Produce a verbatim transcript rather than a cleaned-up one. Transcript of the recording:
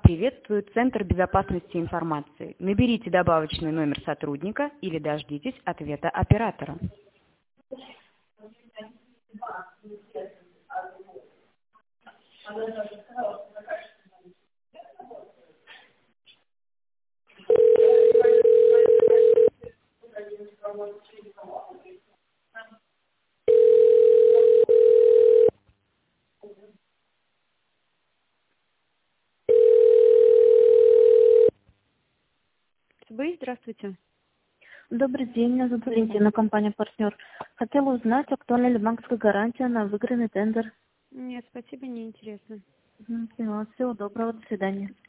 приветствует Центр безопасности информации. Наберите добавочный номер сотрудника или дождитесь ответа оператора. Вы, здравствуйте. Добрый день, меня зовут Валентина, компания «Партнер». Хотела узнать, актуальна ли банковская гарантия на выигранный тендер. Нет, спасибо, неинтересно. Мгм, поняла. Всего доброго, до свидания.